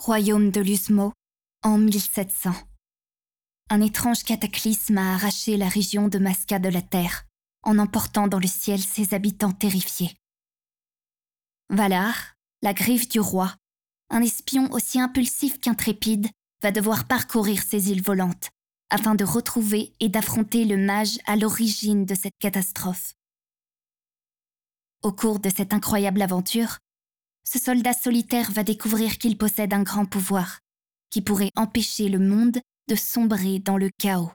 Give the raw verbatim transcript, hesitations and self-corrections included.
Royaume de Lusmo, en mille sept cents. Un étrange cataclysme a arraché la région de Masca de la terre, en emportant dans le ciel ses habitants terrifiés. Valar, la griffe du roi, un espion aussi impulsif qu'intrépide, va devoir parcourir ces îles volantes, afin de retrouver et d'affronter le mage à l'origine de cette catastrophe. Au cours de cette incroyable aventure, ce soldat solitaire va découvrir qu'il possède un grand pouvoir, qui pourrait empêcher le monde de sombrer dans le chaos.